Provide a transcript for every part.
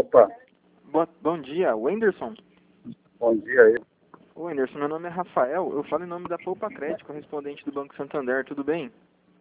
Opa, Bom dia, Wenderson. bom dia aí. Ô, Wenderson, meu nome é Rafael, eu falo em nome da Poupa Crédito, correspondente do Banco Santander, tudo bem?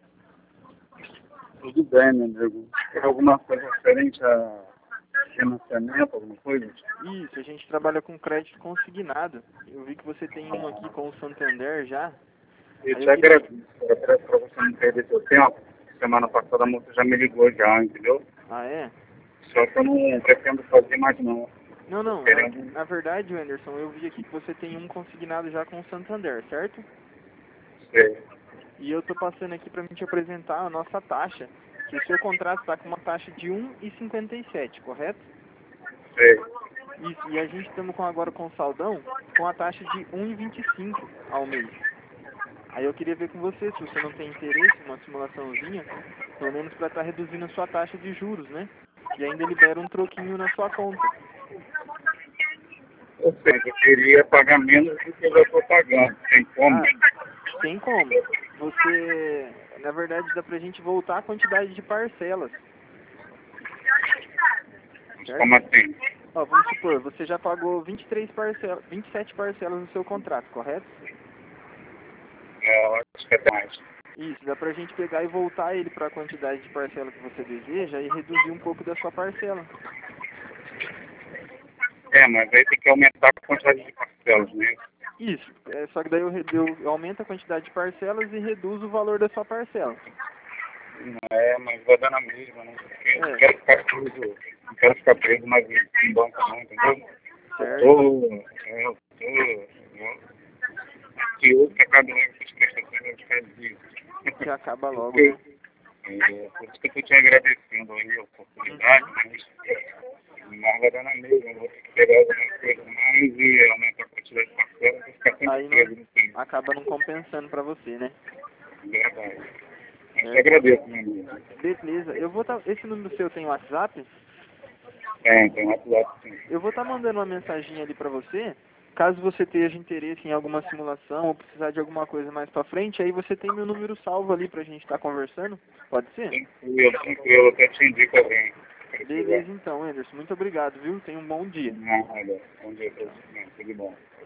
Tudo bem, meu amigo. Tem alguma coisa referente a financiamento, alguma coisa? Isso, a gente trabalha com crédito consignado. Eu vi que você tem um aqui com o Santander já. Eu Aí te eu queria... agradeço. Eu peço para você não perder seu tempo. Semana passada a moça já me ligou já, entendeu? Ah, é? Só que eu não pretendo fazer mais não. Não, Tô não, querendo... na verdade, Wenderson, eu vi aqui que você tem um consignado já com o Santander, certo? Sei, E eu tô passando aqui pra me te apresentar a nossa taxa, que o seu contrato está com uma taxa de 1,57, correto? sei. Isso, e a gente estamos agora com o saldão com a taxa de 1,25 ao mês. Aí eu queria ver com você, se você não tem interesse em uma simulaçãozinha, pelo menos para estar reduzindo a sua taxa de juros, né? E ainda libera um troquinho na sua conta. Ou seja, eu queria pagar menos do que eu já estou pagando. Tem como? Tem como. Você, na verdade, dá pra gente voltar a quantidade de parcelas. Certo? Como assim? Ó, vamos supor, você já pagou 27 parcelas no seu contrato, correto? Eu acho que é mais. Isso, dá pra gente pegar e voltar ele para a quantidade de parcela que você deseja e reduzir um pouco da sua parcela. Mas aí tem que aumentar a quantidade de parcelas, né? Isso, só que daí eu aumento a quantidade de parcelas e reduzo o valor da sua parcela. Mas vai dar na mesma, né? Porque não É, quero ficar preso, não quero ficar preso mais em banco não, entendeu? certo. Eu que eu que acabo logo com as prestações eu ficar disso. Que acaba logo, né? Por isso que eu estou te agradecendo aí a oportunidade, mas vai dar na mesma, eu vou ter que pegar alguma coisa mais e aumentar a quantidade de parcelas e ficar sempre Aí preso no tempo. acaba não compensando pra você, né? Verdade. Eu te agradeço, meu amigo. Beleza, eu vou esse número seu tem WhatsApp? Tem um WhatsApp sim. Eu vou estar mandando uma mensagem ali pra você. Caso você tenha interesse em alguma simulação ou precisar de alguma coisa mais pra frente, aí você tem meu número salvo ali pra gente estar conversando. Pode ser? Tranquilo, até te indico alguém. Beleza então, Anderson. Muito obrigado, viu? Tenha um bom dia. Nada, bom dia pra você, tudo bom.